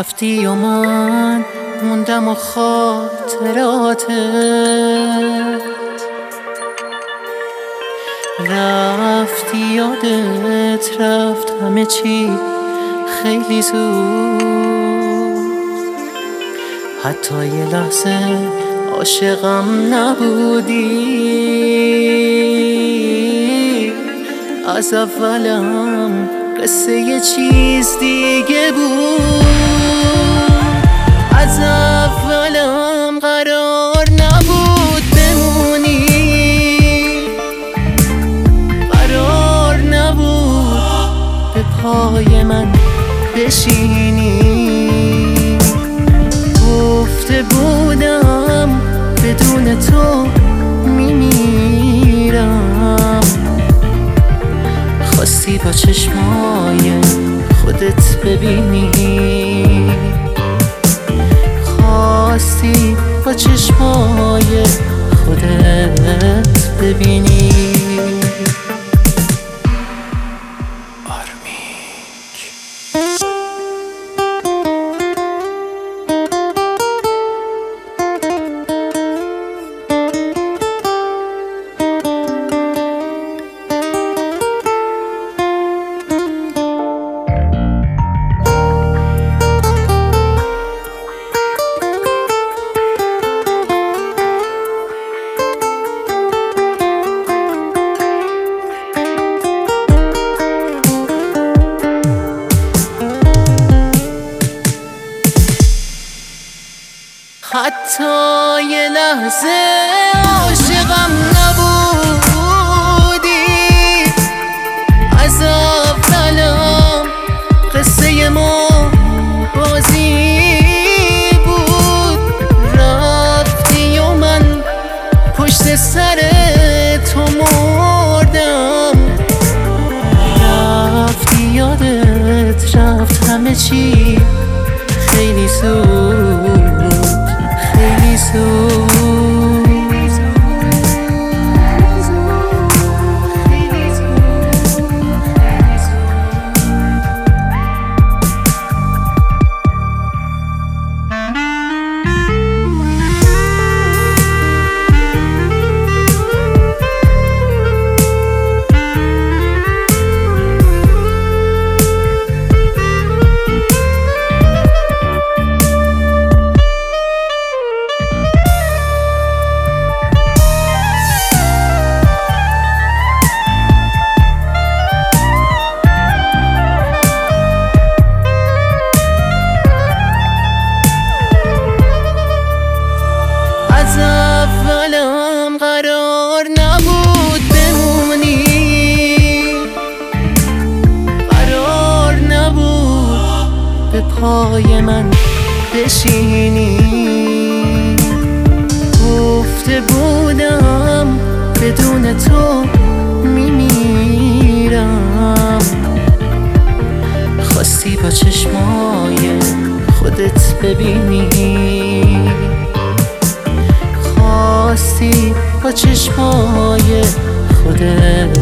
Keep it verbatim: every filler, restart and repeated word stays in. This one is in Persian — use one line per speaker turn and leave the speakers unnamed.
رفتی و من موندم و خاطراتت رفتی، یادت رفت همه چی خیلی زود. حتی یه لحظه عاشقم نبودی، از اولم قصه یه چیز دیگه بود. از اولم قرار نبود بمونی، قرار نبود به پای من بشینی. گفته بودم بدون تو میمیرم، خواستی با چشمای خودت ببینی، خواستی با چشمای خودت ببینی. حتی یه لحظه عاشقم نبودی، از اولم قصه ما بازی بود. رفتی و من پشت سر تو مردم، رفتی یادت رفت همه چی خیلی زود، خیلی زود. از اولم قرار نبود بمونی، قرار نبود به پای من بشینی. گفته بودم بدون تو میمیرم، خواستی با چشمای خودت ببینی، خواستی با چشمای خودت